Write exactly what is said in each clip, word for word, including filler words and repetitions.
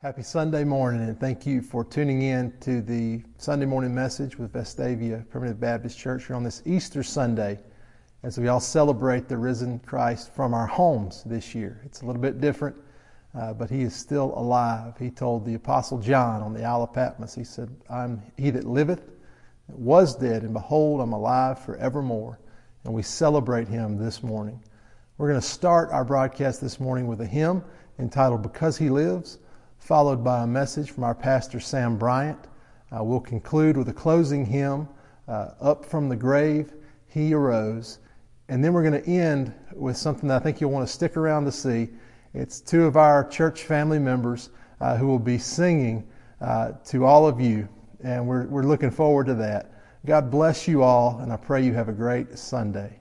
Happy Sunday morning, and thank you for tuning in to the Sunday morning message with Vestavia Primitive Baptist Church here on this Easter Sunday as we all celebrate the risen Christ from our homes this year. It's a little bit different, uh, but he is still alive. He told the Apostle John on the Isle of Patmos, he said, I'm he that liveth, that was dead, and behold, I'm alive forevermore. And we celebrate him this morning. We're going to start our broadcast this morning with a hymn entitled Because He Lives, followed by a message from our pastor, Sam Bryant. Uh, we'll conclude with a closing hymn, uh, Up from the Grave, He Arose. And then we're going to end with something that I think you'll want to stick around to see. It's two of our church family members uh, who will be singing uh, to all of you, and we're, we're looking forward to that. God bless you all, and I pray you have a great Sunday.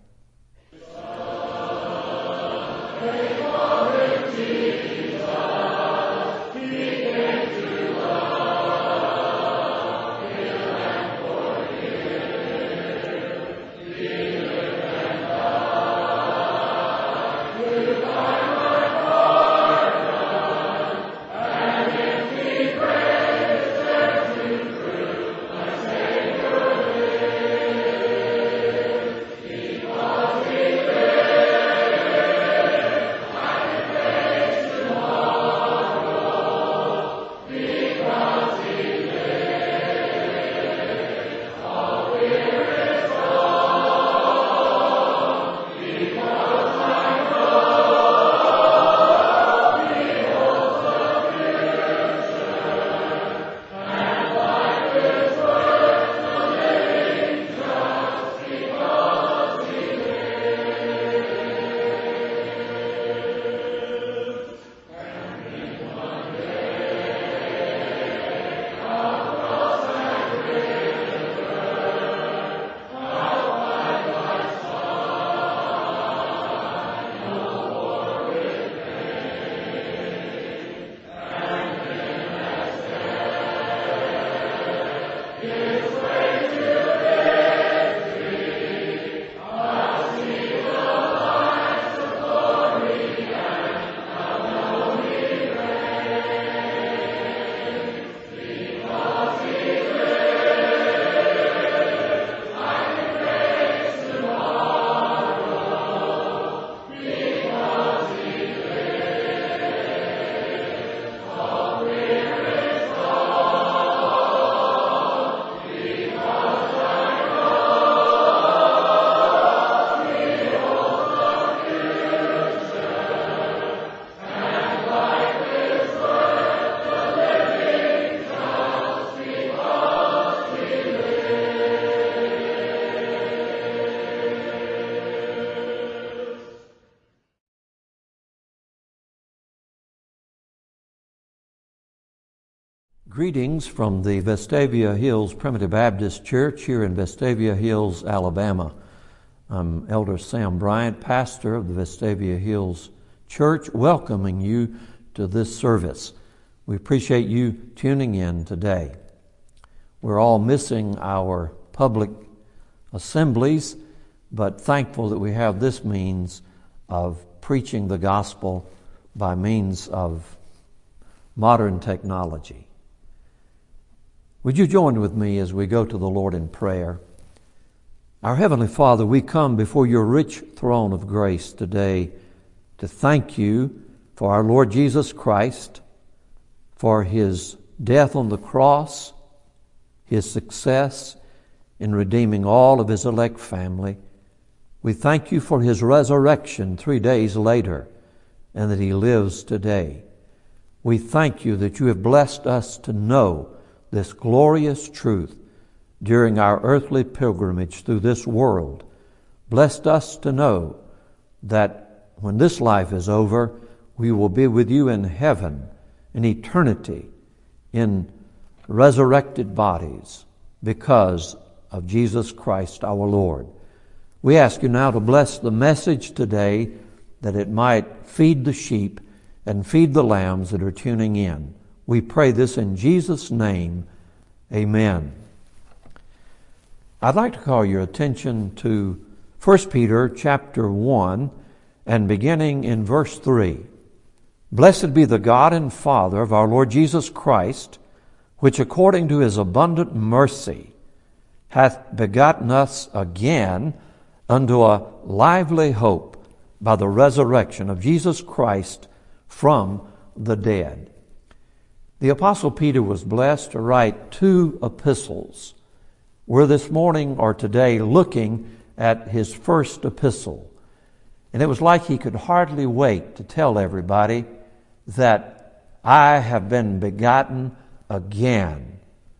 Greetings from the Vestavia Hills Primitive Baptist Church here in Vestavia Hills, Alabama. I'm Elder Sam Bryant, pastor of the Vestavia Hills Church, welcoming you to this service. We appreciate you tuning in today. We're all missing our public assemblies, but thankful that we have this means of preaching the gospel by means of modern technology. Would you join with me as we go to the Lord in prayer? Our Heavenly Father, we come before your rich throne of grace today to thank you for our Lord Jesus Christ, for his death on the cross, his success in redeeming all of his elect family. We thank you for his resurrection three days later and that he lives today. We thank you that you have blessed us to know this glorious truth during our earthly pilgrimage through this world. Blessed us to know that when this life is over, we will be with you in heaven, in eternity, in resurrected bodies because of Jesus Christ our Lord. We ask you now to bless the message today that it might feed the sheep and feed the lambs that are tuning in. We pray this in Jesus' name. Amen. I'd like to call your attention to First Peter chapter one and beginning in verse three. Blessed be the God and Father of our Lord Jesus Christ, which according to his abundant mercy hath begotten us again unto a lively hope by the resurrection of Jesus Christ from the dead. The Apostle Peter was blessed to write two epistles. We're this morning or today looking at his first epistle. And it was like he could hardly wait to tell everybody that I have been begotten again.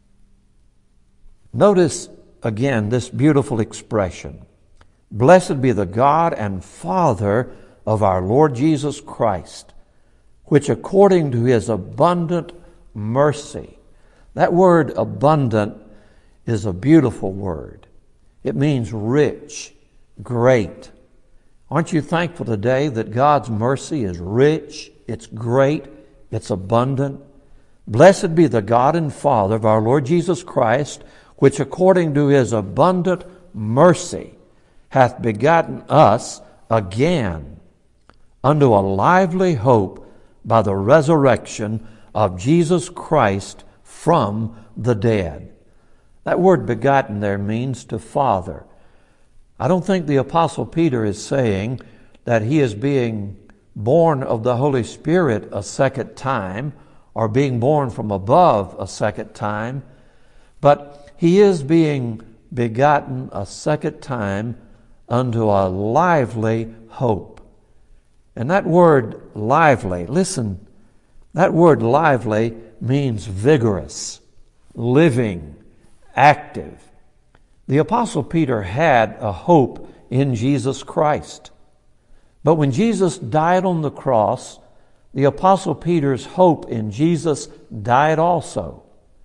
Notice again this beautiful expression. Blessed be the God and Father of our Lord Jesus Christ, which according to his abundant mercy. That word abundant is a beautiful word. It means rich, great. Aren't you thankful today that God's mercy is rich, it's great, it's abundant? Blessed be the God and Father of our Lord Jesus Christ, which according to his abundant mercy hath begotten us again unto a lively hope by the resurrection of Jesus Christ from the dead. That word begotten there means to father. I don't think the Apostle Peter is saying that he is being born of the Holy Spirit a second time or being born from above a second time, but he is being begotten a second time unto a lively hope. And that word lively, listen, that word lively means vigorous, living, active. The Apostle Peter had a hope in Jesus Christ. But when Jesus died on the cross, the Apostle Peter's hope in Jesus died also.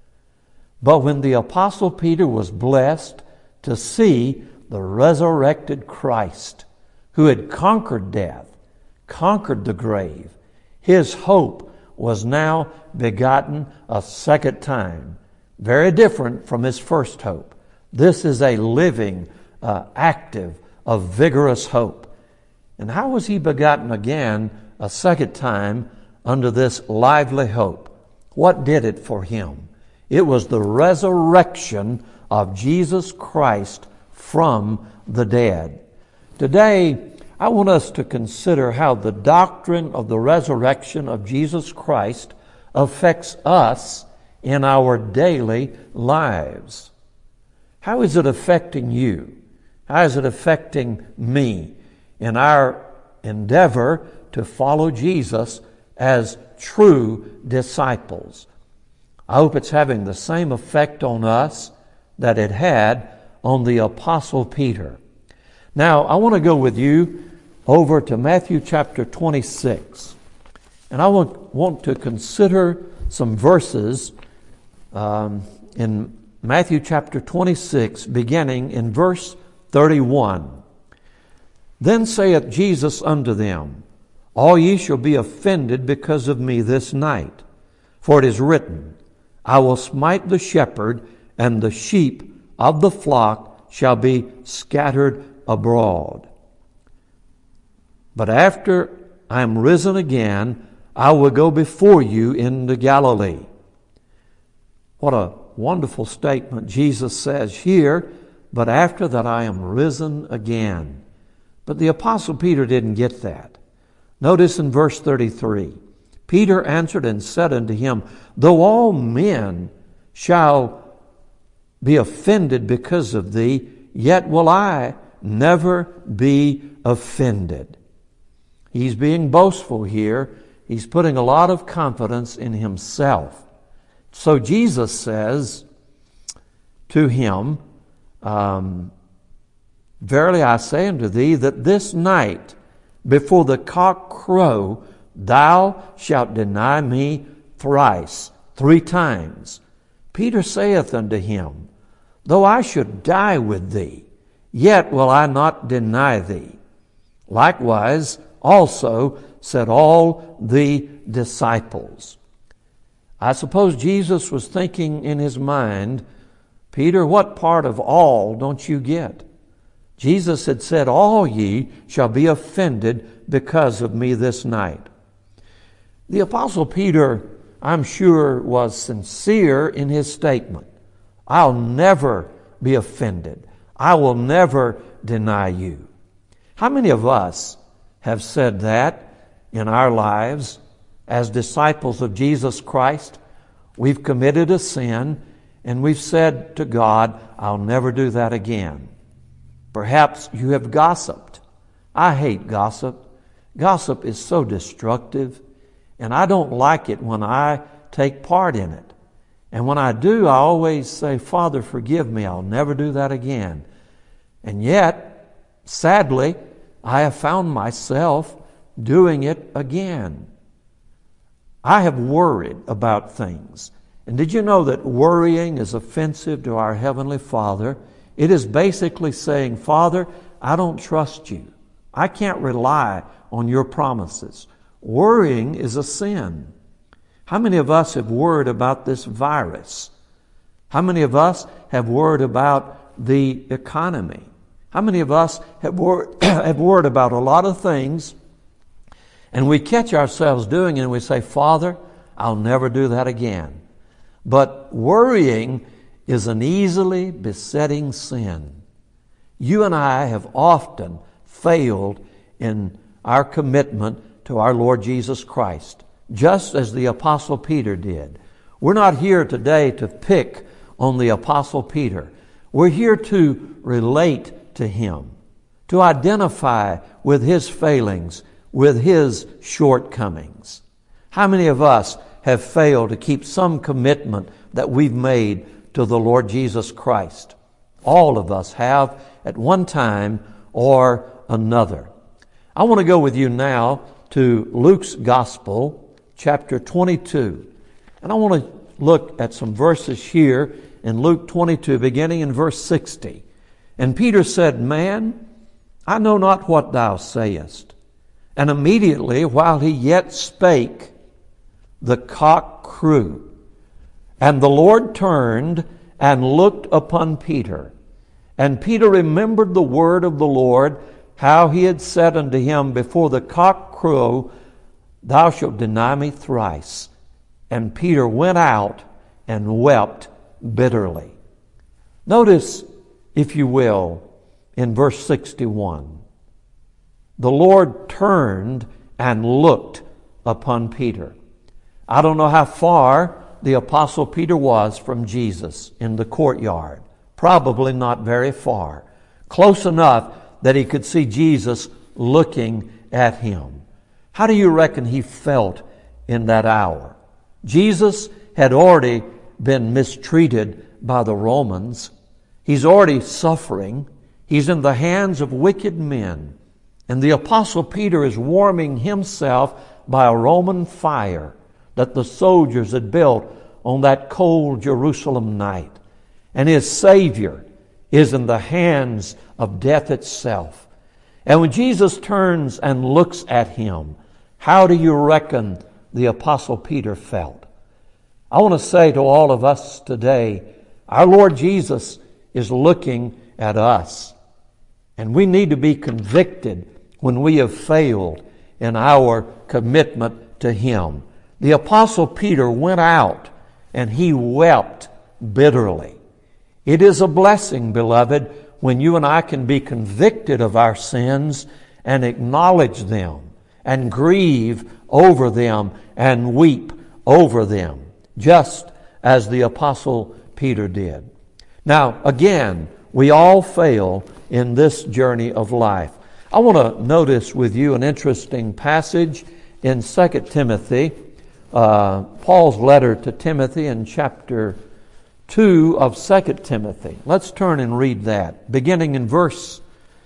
But when the Apostle Peter was blessed to see the resurrected Christ, who had conquered death, conquered the grave, his hope was now begotten a second time. Very different from his first hope. This is a living, uh, active, a vigorous hope. And how was he begotten again a second time under this lively hope? What did it for him? It was the resurrection of Jesus Christ from the dead. Today, I want us to consider how the doctrine of the resurrection of Jesus Christ affects us in our daily lives. How is it affecting you? How is it affecting me in our endeavor to follow Jesus as true disciples? I hope it's having the same effect on us that it had on the Apostle Peter. Now, I want to go with you over to Matthew chapter twenty-six. And I want, want to consider some verses um, in Matthew chapter twenty-six, beginning in verse thirty-one. Then saith Jesus unto them, All ye shall be offended because of me this night. For it is written, I will smite the shepherd, and the sheep of the flock shall be scattered abroad. But after I am risen again, I will go before you into Galilee. What a wonderful statement Jesus says here, but after that I am risen again. But the Apostle Peter didn't get that. Notice in verse thirty-three, Peter answered and said unto him, Though all men shall be offended because of thee, yet will I never be offended. He's being boastful here. He's putting a lot of confidence in himself. So Jesus says to him, um, Verily I say unto thee that this night before the cock crow, thou shalt deny me thrice, three times. Peter saith unto him, Though I should die with thee, yet will I not deny thee. Likewise also said all the disciples. I suppose Jesus was thinking in his mind, Peter, what part of all don't you get? Jesus had said, All ye shall be offended because of me this night. The Apostle Peter, I'm sure, was sincere in his statement. I'll never be offended. I will never deny you. How many of us have said that in our lives as disciples of Jesus Christ? We've committed a sin and we've said to God, I'll never do that again. Perhaps you have gossiped. I hate gossip. Gossip is so destructive, and I don't like it when I take part in it. And when I do, I always say, Father, forgive me. I'll never do that again. And yet, sadly, I have found myself doing it again. I have worried about things. And did you know that worrying is offensive to our Heavenly Father? It is basically saying, Father, I don't trust you. I can't rely on your promises. Worrying is a sin. How many of us have worried about this virus? How many of us have worried about the economy? How many of us have worried, have worried about a lot of things, and we catch ourselves doing it and we say, Father, I'll never do that again. But worrying is an easily besetting sin. You and I have often failed in our commitment to our Lord Jesus Christ, just as the Apostle Peter did. We're not here today to pick on the Apostle Peter. We're here to relate to him, to identify with his failings, with his shortcomings. How many of us have failed to keep some commitment that we've made to the Lord Jesus Christ? All of us have at one time or another. I want to go with you now to Luke's Gospel, chapter twenty-two. And I want to look at some verses here in Luke twenty-two, beginning in verse sixty. And Peter said, Man, I know not what thou sayest. And immediately, while he yet spake, the cock crew. And the Lord turned and looked upon Peter. And Peter remembered the word of the Lord, how he had said unto him, Before the cock crow, thou shalt deny me thrice. And Peter went out and wept bitterly. Notice, if you will, in verse sixty-one, the Lord turned and looked upon Peter. I don't know how far the Apostle Peter was from Jesus in the courtyard. Probably not very far. Close enough that he could see Jesus looking at him. How do you reckon he felt in that hour? Jesus had already been mistreated by the Romans. He's already suffering. He's in the hands of wicked men. And the Apostle Peter is warming himself by a Roman fire that the soldiers had built on that cold Jerusalem night. And his Savior is in the hands of death itself. And when Jesus turns and looks at him, how do you reckon the Apostle Peter felt? I want to say to all of us today, our Lord Jesus is looking at us. And we need to be convicted when we have failed in our commitment to Him. The Apostle Peter went out and he wept bitterly. It is a blessing, beloved, when you and I can be convicted of our sins and acknowledge them and grieve over them and weep over them, just as the Apostle Peter did. Now, again, we all fail in this journey of life. I want to notice with you an interesting passage in Second Timothy, uh, Paul's letter to Timothy in chapter two of Second Timothy. Let's turn and read that, beginning in verse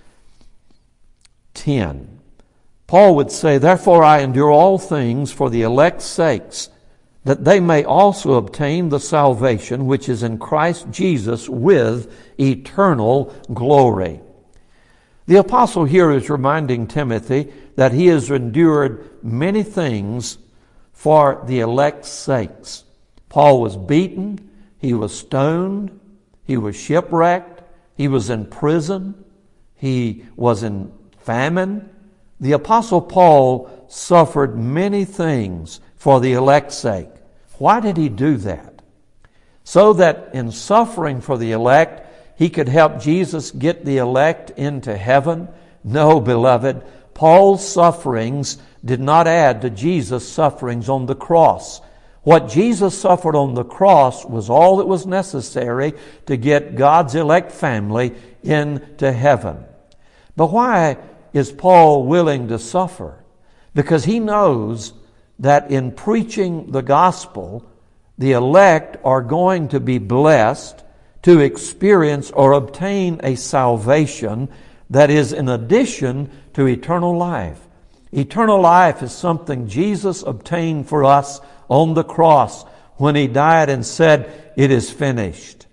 ten. Paul would say, Therefore I endure all things for the elect's sakes, that they may also obtain the salvation which is in Christ Jesus with eternal glory. The apostle here is reminding Timothy that he has endured many things for the elect's sakes. Paul was beaten, he was stoned, he was shipwrecked, he was in prison, he was in famine, The Apostle Paul suffered many things for the elect's sake. Why did he do that? So that in suffering for the elect, he could help Jesus get the elect into heaven? No, beloved. Paul's sufferings did not add to Jesus' sufferings on the cross. What Jesus suffered on the cross was all that was necessary to get God's elect family into heaven. But why is Paul willing to suffer? Because he knows that in preaching the gospel, the elect are going to be blessed to experience or obtain a salvation that is in addition to eternal life. Eternal life is something Jesus obtained for us on the cross when He died and said, "It is finished."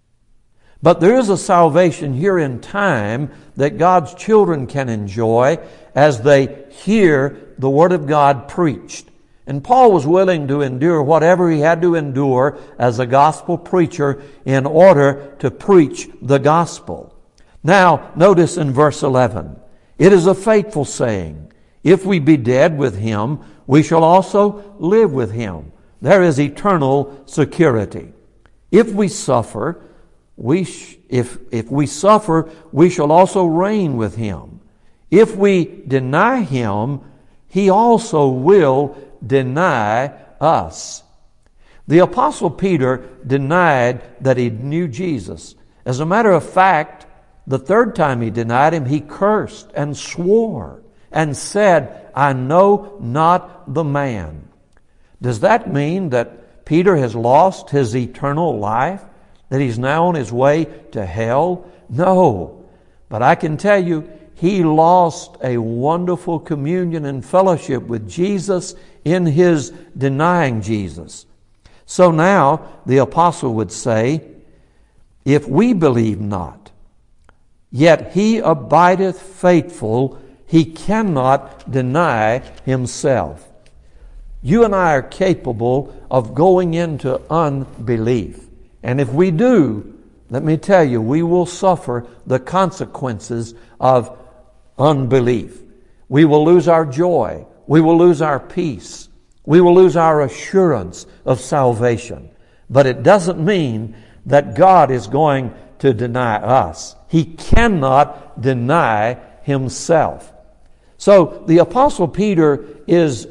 But there is a salvation here in time that God's children can enjoy as they hear the Word of God preached. And Paul was willing to endure whatever he had to endure as a gospel preacher in order to preach the gospel. Now, notice in verse eleven, it is a faithful saying, if we be dead with Him, we shall also live with Him. There is eternal security. If we suffer, we sh- if, if we suffer, we shall also reign with Him. If we deny Him, He also will deny us. The Apostle Peter denied that he knew Jesus. As a matter of fact, the third time he denied Him, he cursed and swore and said, "I know not the man." Does that mean that Peter has lost his eternal life? That he's now on his way to hell? No. But I can tell you, he lost a wonderful communion and fellowship with Jesus in his denying Jesus. So now the apostle would say, if we believe not, yet he abideth faithful, he cannot deny himself. You and I are capable of going into unbelief. And if we do, let me tell you, we will suffer the consequences of unbelief. We will lose our joy. We will lose our peace. We will lose our assurance of salvation. But it doesn't mean that God is going to deny us. He cannot deny Himself. So the Apostle Peter is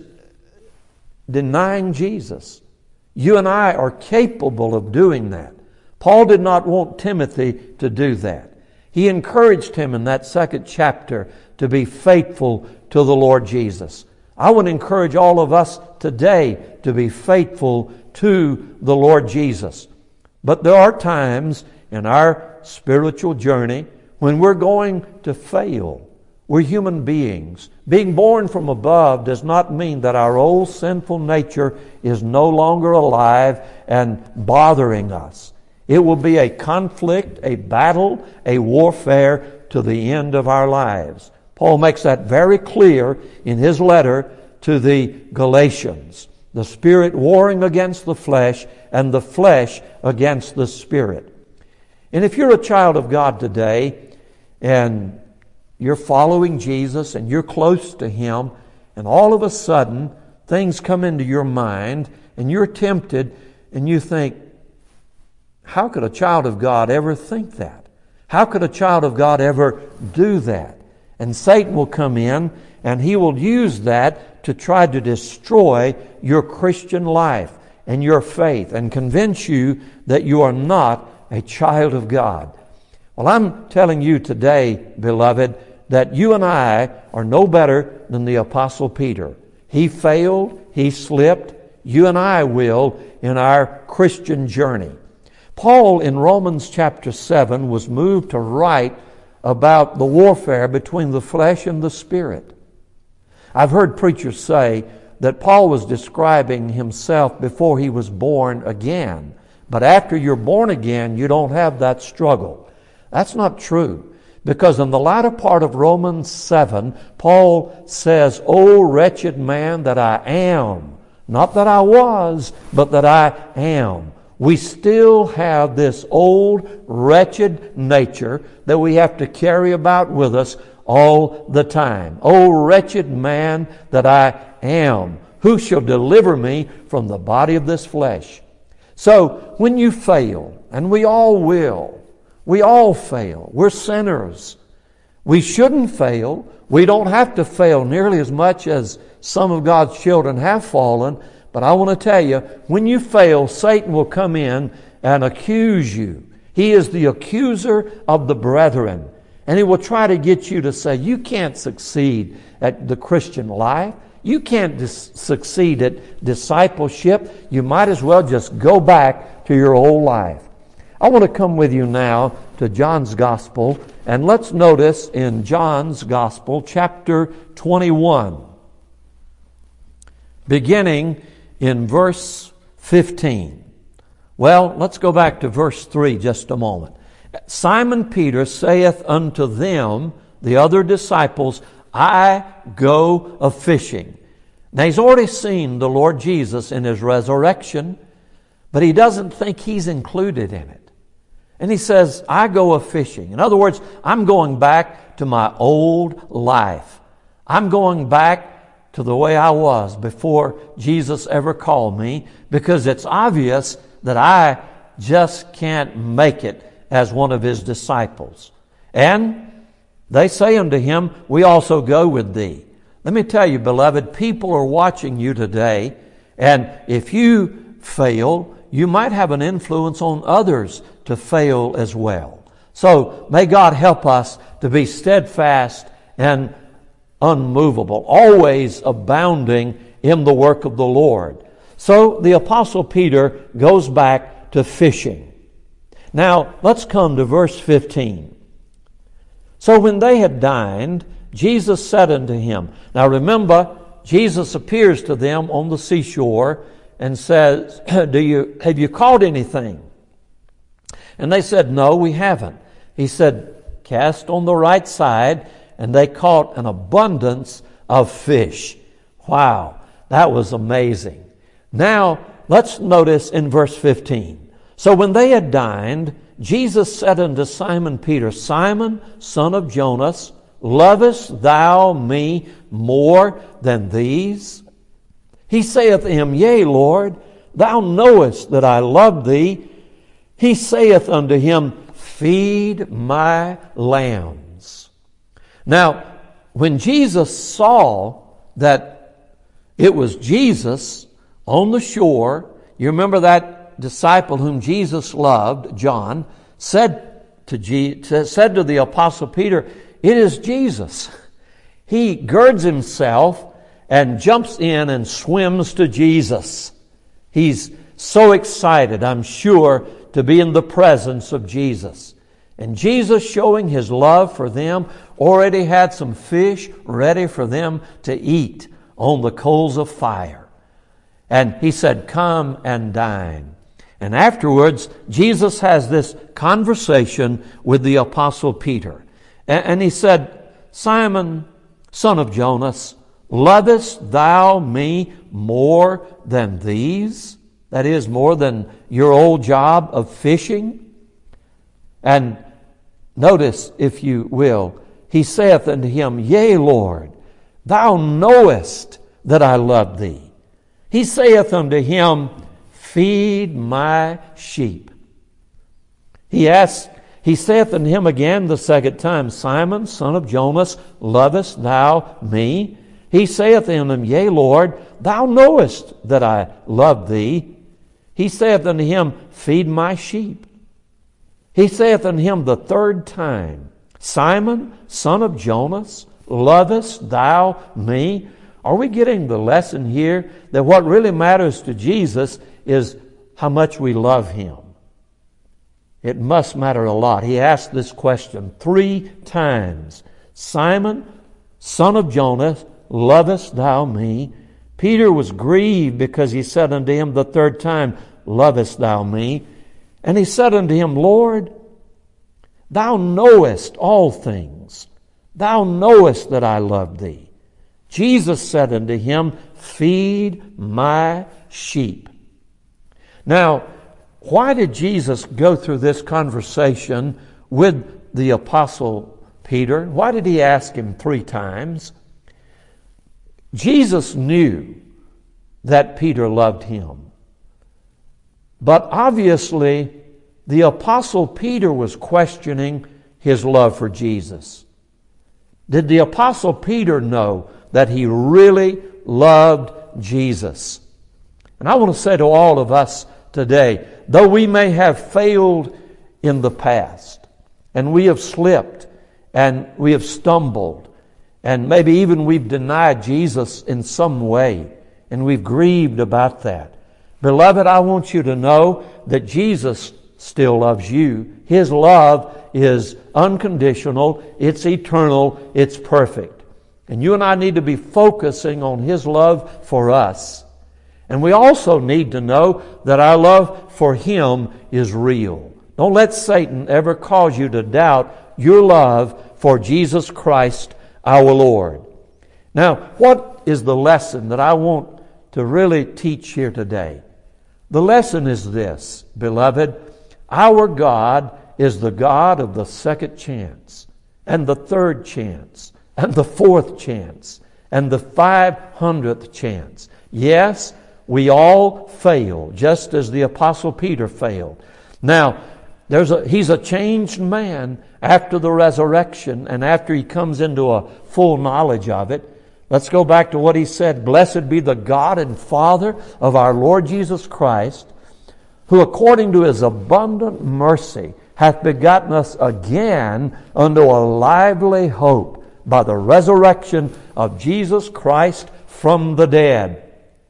denying Jesus. You and I are capable of doing that. Paul did not want Timothy to do that. He encouraged him in that second chapter to be faithful to the Lord Jesus. I would encourage all of us today to be faithful to the Lord Jesus. But there are times in our spiritual journey when we're going to fail. We're human beings. Being born from above does not mean that our old sinful nature is no longer alive and bothering us. It will be a conflict, a battle, a warfare to the end of our lives. Paul makes that very clear in his letter to the Galatians. The Spirit warring against the flesh and the flesh against the Spirit. And if you're a child of God today and you're following Jesus and you're close to Him, and all of a sudden things come into your mind and you're tempted and you think, how could a child of God ever think that? How could a child of God ever do that? And Satan will come in and he will use that to try to destroy your Christian life and your faith and convince you that you are not a child of God. Well, I'm telling you today, beloved, that you and I are no better than the Apostle Peter. He failed, he slipped. You and I will in our Christian journey. Paul in Romans chapter seven was moved to write about the warfare between the flesh and the spirit. I've heard preachers say that Paul was describing himself before he was born again. But after you're born again, you don't have that struggle. That's not true. Because in the latter part of Romans seven, Paul says, "O wretched man that I am," not that I was, but that I am. We still have this old, wretched nature that we have to carry about with us all the time. O wretched man that I am, who shall deliver me from the body of this flesh? So when you fail, and we all will, we all fail. We're sinners. We shouldn't fail. We don't have to fail nearly as much as some of God's children have fallen. But I want to tell you, when you fail, Satan will come in and accuse you. He is the accuser of the brethren. And he will try to get you to say, you can't succeed at the Christian life. You can't dis- succeed at discipleship. You might as well just go back to your old life. I want to come with you now to John's Gospel, and let's notice in John's Gospel, chapter twenty-one, beginning in verse fifteen. Well, let's go back to verse three just a moment. Simon Peter saith unto them, the other disciples, I go a-fishing. Now he's already seen the Lord Jesus in His resurrection, but he doesn't think he's included in it. And he says, I go a-fishing. In other words, I'm going back to my old life. I'm going back to the way I was before Jesus ever called me, because it's obvious that I just can't make it as one of His disciples. And they say unto him, we also go with thee. Let me tell you, beloved, people are watching you today, and if you fail, you might have an influence on others to fail as well. So may God help us to be steadfast and unmovable, always abounding in the work of the Lord. So the Apostle Peter goes back to fishing. Now, let's come to verse fifteen. So when they had dined, Jesus said unto him. Now remember, Jesus appears to them on the seashore and says, Do you have you caught anything? And they said, No, we haven't. He said, Cast on the right side, and they caught an abundance of fish. Wow, that was amazing. Now, let's notice in verse fifteen. So when they had dined, Jesus said unto Simon Peter, Simon, son of Jonas, lovest thou me more than these? He saith to him, Yea, Lord, thou knowest that I love thee. He saith unto him, Feed my lambs. Now, when Jesus saw that it was Jesus on the shore, you remember that disciple whom Jesus loved, John, said to, G- said to the Apostle Peter, It is Jesus. He girds himself and jumps in and swims to Jesus. He's so excited, I'm sure, to be in the presence of Jesus. And Jesus, showing His love for them, already had some fish ready for them to eat on the coals of fire. And He said, Come and dine. And afterwards, Jesus has this conversation with the Apostle Peter. And He said, Simon, son of Jonas, lovest thou me more than these? That is, more than your old job of fishing? And notice, if you will, He saith unto him, Yea, Lord, thou knowest that I love thee. He saith unto him, Feed my sheep. He asks, He saith unto him again the second time, Simon, son of Jonas, lovest thou me? He saith unto him, Yea, Lord, thou knowest that I love thee. He saith unto him, Feed my sheep. He saith unto him the third time, Simon, son of Jonas, lovest thou me? Are we getting the lesson here that what really matters to Jesus is how much we love Him? It must matter a lot. He asked this question three times. Simon, son of Jonas, lovest thou me? Peter was grieved because he said unto him the third time, Lovest thou me? And he said unto him, Lord, thou knowest all things. Thou knowest that I love thee. Jesus said unto him, Feed my sheep. Now, why did Jesus go through this conversation with the Apostle Peter? Peter. Why did he ask him three times? Jesus knew that Peter loved him. But obviously, the Apostle Peter was questioning his love for Jesus. Did the Apostle Peter know that he really loved Jesus? And I want to say to all of us today, though we may have failed in the past, and we have slipped, and we have stumbled, and maybe even we've denied Jesus in some way, and we've grieved about that. Beloved, I want you to know that Jesus still loves you. His love is unconditional, it's eternal, it's perfect. And you and I need to be focusing on His love for us. And we also need to know that our love for Him is real. Don't let Satan ever cause you to doubt your love for Jesus Christ our Lord. Now, what is the lesson that I want to really teach here today? The lesson is this, beloved. Our God is the God of the second chance, and the third chance, and the fourth chance, and the five hundredth chance. Yes, we all fail, just as the Apostle Peter failed. Now, there's a, he's a changed man after the resurrection and after he comes into a full knowledge of it. Let's go back to what he said. Blessed be the God and Father of our Lord Jesus Christ, who according to His abundant mercy hath begotten us again unto a lively hope by the resurrection of Jesus Christ from the dead.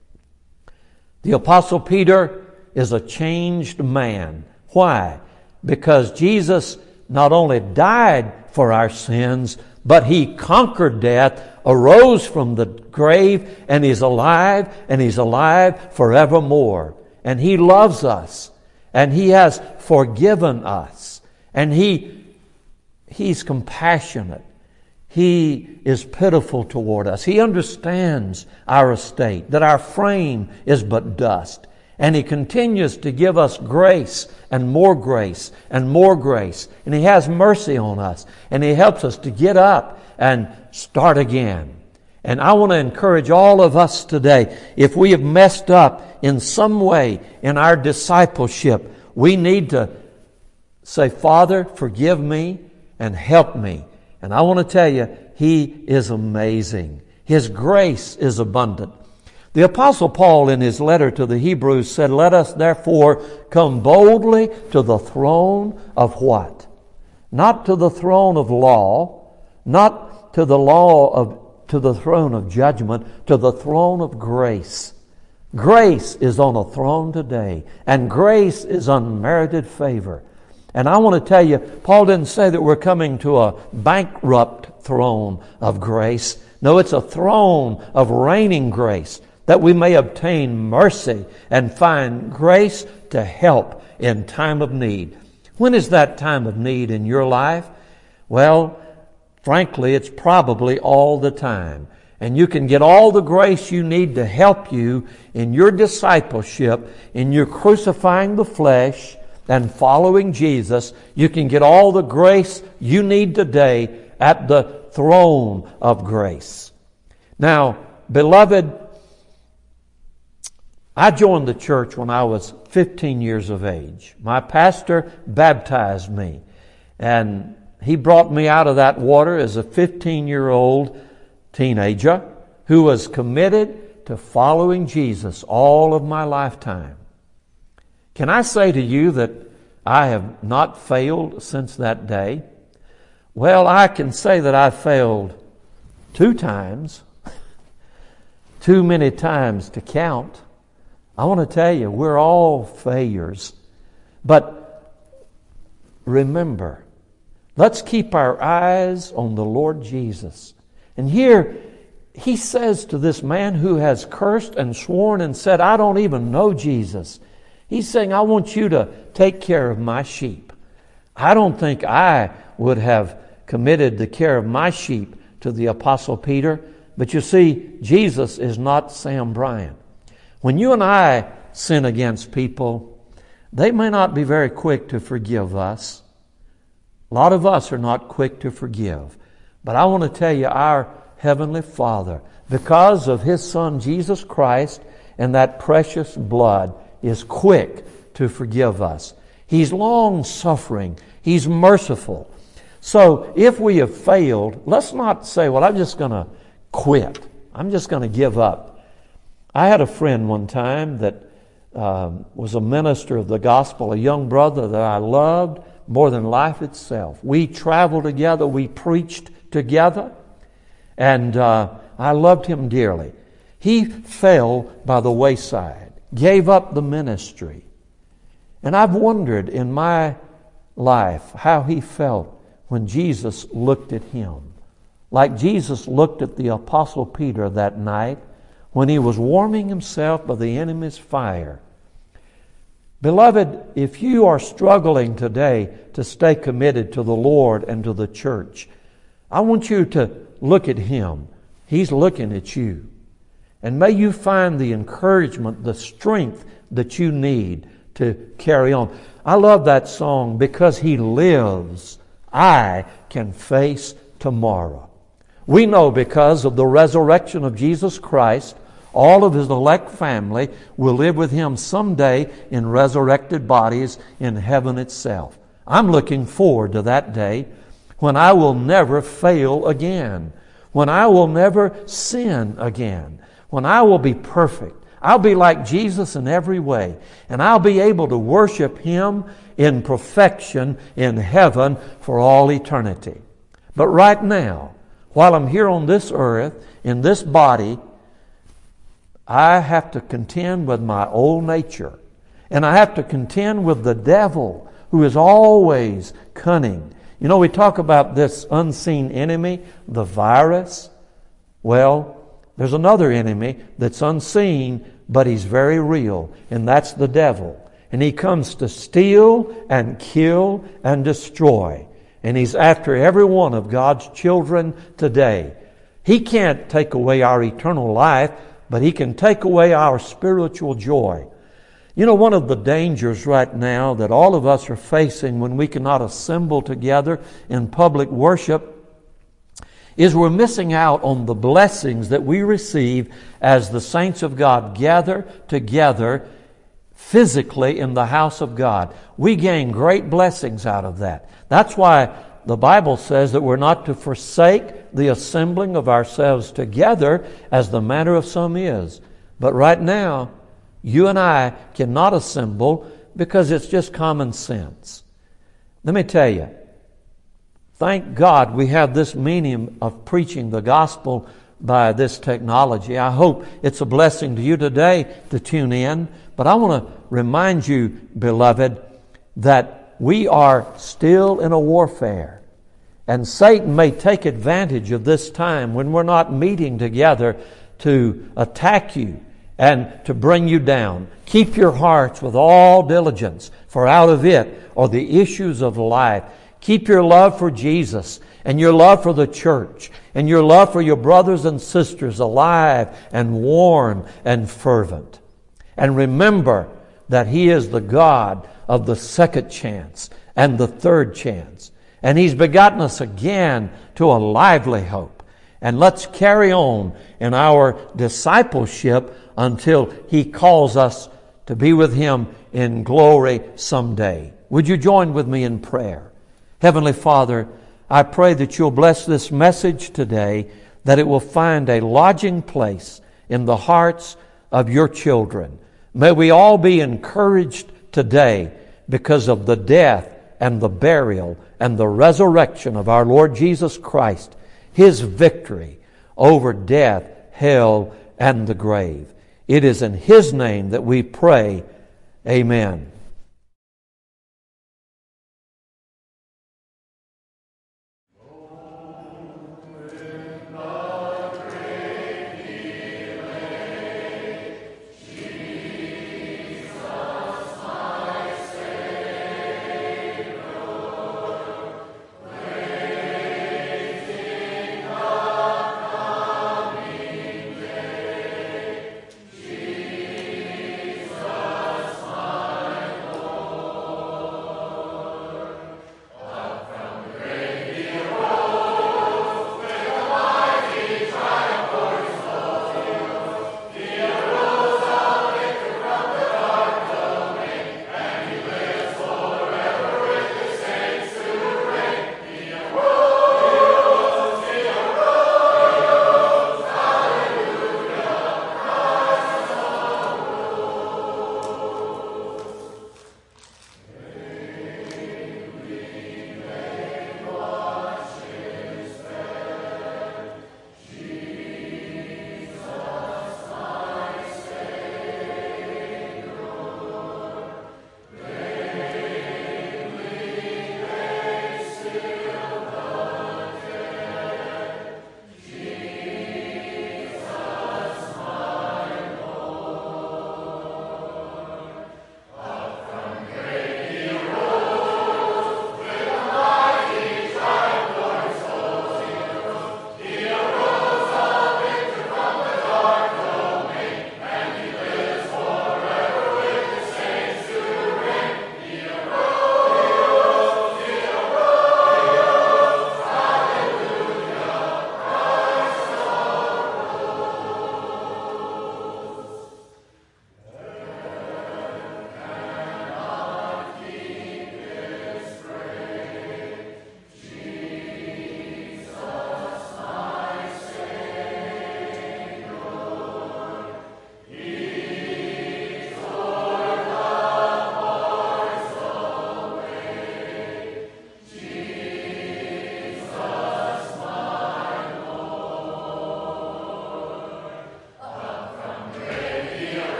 The Apostle Peter is a changed man. Why? Because Jesus not only died for our sins, but He conquered death, arose from the grave, and He's alive, and He's alive forevermore. And He loves us, and He has forgiven us, and He He's compassionate. He is pitiful toward us. He understands our estate, that our frame is but dust. And He continues to give us grace and more grace and more grace. And He has mercy on us. And He helps us to get up and start again. And I want to encourage all of us today, if we have messed up in some way in our discipleship, we need to say, Father, forgive me and help me. And I want to tell you, He is amazing. His grace is abundant. The Apostle Paul in his letter to the Hebrews said, let us therefore come boldly to the throne of what? Not to the throne of law, not to the law of, to the throne of judgment, to the throne of grace. Grace is on a throne today, and grace is unmerited favor. And I want to tell you, Paul didn't say that we're coming to a bankrupt throne of grace. No, it's a throne of reigning grace, that we may obtain mercy and find grace to help in time of need. When is that time of need in your life? Well, frankly, it's probably all the time. And you can get all the grace you need to help you in your discipleship, in your crucifying the flesh and following Jesus. You can get all the grace you need today at the throne of grace. Now, beloved, I joined the church when I was fifteen years of age. My pastor baptized me, and he brought me out of that water as a fifteen-year-old teenager who was committed to following Jesus all of my lifetime. Can I say to you that I have not failed since that day? Well, I can say that I failed two times, too many times to count. I want to tell you, we're all failures. But remember, let's keep our eyes on the Lord Jesus. And here, He says to this man who has cursed and sworn and said, I don't even know Jesus. He's saying, I want you to take care of my sheep. I don't think I would have committed the care of my sheep to the Apostle Peter. But you see, Jesus is not Sam Bryant. When you and I sin against people, they may not be very quick to forgive us. A lot of us are not quick to forgive. But I want to tell you, our Heavenly Father, because of His Son Jesus Christ and that precious blood, is quick to forgive us. He's long-suffering. He's merciful. So if we have failed, let's not say, well, I'm just going to quit. I'm just going to give up. I had a friend one time that um, was a minister of the gospel, a young brother that I loved more than life itself. We traveled together. We preached together. And uh, I loved him dearly. He fell by the wayside, gave up the ministry. And I've wondered in my life how he felt when Jesus looked at him. Like Jesus looked at the Apostle Peter that night when he was warming himself by the enemy's fire. Beloved, if you are struggling today to stay committed to the Lord and to the church, I want you to look at Him. He's looking at you. And may you find the encouragement, the strength that you need to carry on. I love that song, because He lives, I can face tomorrow. We know because of the resurrection of Jesus Christ, all of His elect family will live with Him someday in resurrected bodies in heaven itself. I'm looking forward to that day when I will never fail again, when I will never sin again, when I will be perfect. I'll be like Jesus in every way, and I'll be able to worship Him in perfection in heaven for all eternity. But right now, while I'm here on this earth, in this body, I have to contend with my old nature. And I have to contend with the devil, who is always cunning. You know, we talk about this unseen enemy, the virus. Well, there's another enemy that's unseen, but he's very real, and that's the devil. And he comes to steal and kill and destroy. And he's after every one of God's children today. He can't take away our eternal life, but he can take away our spiritual joy. You know, one of the dangers right now that all of us are facing when we cannot assemble together in public worship is we're missing out on the blessings that we receive as the saints of God gather together physically in the house of God. We gain great blessings out of that. That's why the Bible says that we're not to forsake the assembling of ourselves together as the manner of some is. But right now, you and I cannot assemble because it's just common sense. Let me tell you, thank God we have this medium of preaching the gospel by this technology. I hope it's a blessing to you today to tune in. But I want to remind you, beloved, that we are still in a warfare. And Satan may take advantage of this time when we're not meeting together to attack you and to bring you down. Keep your hearts with all diligence, for out of it are the issues of life. Keep your love for Jesus and your love for the church and your love for your brothers and sisters alive and warm and fervent. And remember that He is the God of the second chance and the third chance. And He's begotten us again to a lively hope. And let's carry on in our discipleship until He calls us to be with Him in glory someday. Would you join with me in prayer? Heavenly Father, I pray that You'll bless this message today, that it will find a lodging place in the hearts of Your children. May we all be encouraged today because of the death and the burial and the resurrection of our Lord Jesus Christ, His victory over death, hell, and the grave. It is in His name that we pray. Amen.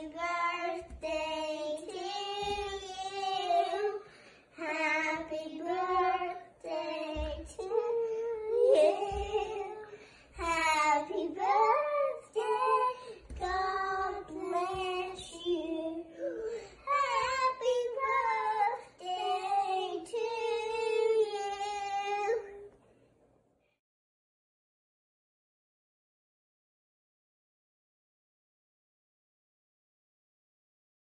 finger